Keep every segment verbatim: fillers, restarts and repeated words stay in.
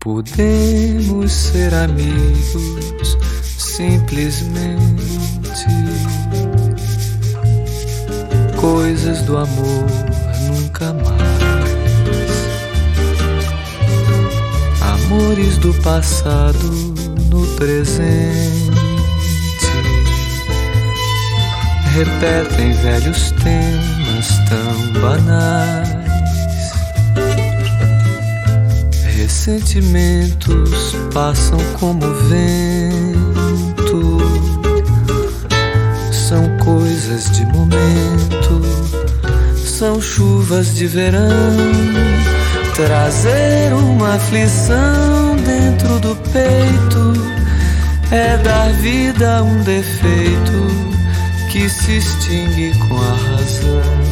Podemos ser amigos simplesmente. Coisas do amor nunca mais. Amores do passado no presente. Repetem velhos temas tão banais. Ressentimentos passam como vento. São coisas de momento. São chuvas de verão. Trazer uma aflição dentro do peito é dar vida a um defeito que se extingue com a razão.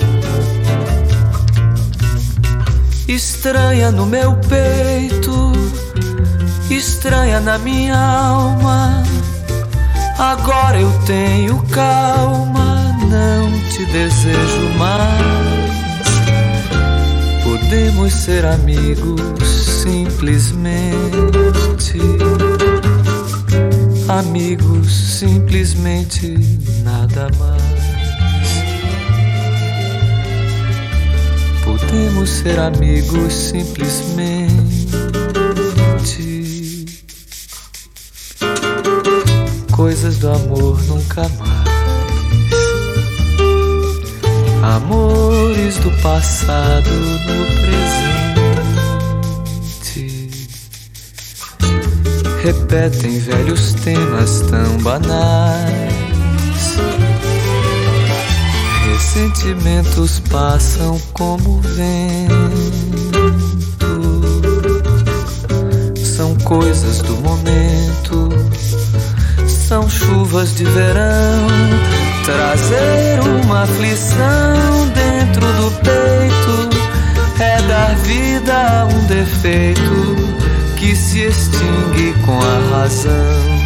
Estranha no meu peito, estranha na minha alma. Agora eu tenho calma, não te desejo mais. Podemos ser amigos simplesmente. Amigos simplesmente, nada mais. Podemos ser amigos simplesmente. Coisas do amor nunca mais. Amores do passado no presente. Repetem velhos temas tão banais. Ressentimentos passam como vento. São coisas do momento. São chuvas de verão. Trazer uma aflição dentro do peito é dar vida a um defeito que se extingue com a razão.